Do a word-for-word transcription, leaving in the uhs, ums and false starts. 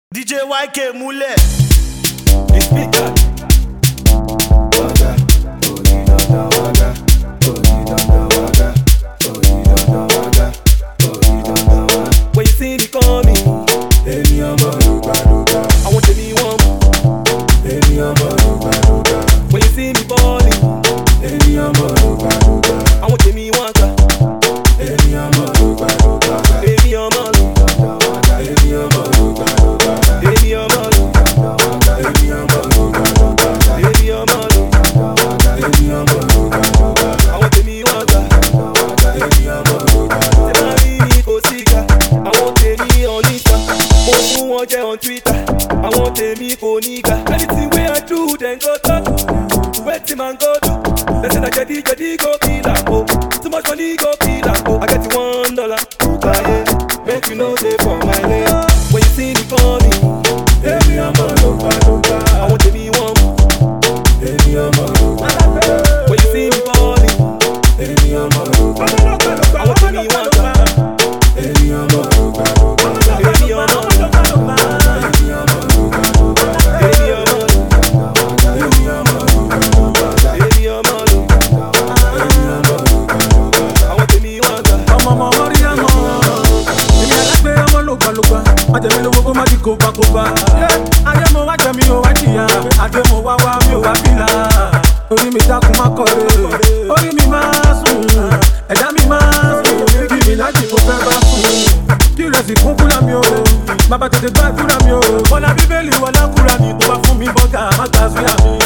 D J Y K múlẹ̀. The speaker. Waga, oyi dandan waga, oyi dandan waga, oyi dandan waga, oyi dandan waga. When you see me coming, èmi ọmọ lùgbàlùgbà. Àwọn tèmi wọ́n mọ̀. Èmi ọmọ lùgbàlùgbà. When you see me balling, èmi ọmọ lùgbàlùgbà. Àwọn tèmi wọ́n gbà. Èmi ọmọ lùgbàlùgbà. Èmi ọmọ lùgbàlùgbà. Èmi ọmọ lùgbàlùgbà. Èmi ọmọ lùgbàlùgbà. Èmi ọmọ lùgbàlùgbà. Èmi ọmọ lùgbàlùgbà. Èmi ọmọ lùgbàlùgbà. Àwọn tèmi wọ́n gbà. Èmi ọmọ lùgbàlùgbà. Ṣé máa rí mi kò sí ká? Àwọn tèmi on Insta. Mo fún wọn jẹ́ on Twitter. Àwọn tèmi kò ní ká. Anything wey I do, dem go talk. Wetin man go do? They say na jedi jedi go kill am o. Too much money go kill am o. I get you one dollar. Bukaye, make you no dey for my lane. When you see me coming, èmi ọmọ lùgbàlùgbà. Àwọn tèmi wọ́n mọ̀. Èmi ọmọ lùgbàlùgbà. When you see me balling, èmi ọmọ lùgbàlùgbà. Àwọn tèmi wọ́n gbà. Èmi ọmọ lùgbàlùgbà. Èmi ọmọ lùgbàlùgbà. Èmi ọmọ lùgbàlùgbà. Èmi ọmọ lùgbàlùgbà. Èmi ọmọ lùgbàlùgbà. Èmi ọmọ lùgbàlùgbà. Èmi ọmọ lùgbàlùgbà. Àwọn tèmi wọ́n gbà. Ọmọ ọmọ orí àmọ́. Èmi alágbé ọmọ lùgbàlùgbà. Májèmí lówó kó má di kóbákóbá. Ayé mo wá jẹ mi ò wá jìyà. Adé mo wá wá mi ò wá fìlà. Orí mi dákun má kọ̀rẹ́. Orí mi máa sùn. Ẹ̀dá mi máa sùn. Kí mi láti kó fẹ́ bá sùn. Kí ìrẹsì kún fúnra mi o. Bàbá tètè gbàdúrà mi o. Bọ́lá bíbélì wọlé kúra mi. Tó bá fún mi bọ́gà má gbà sí àmì.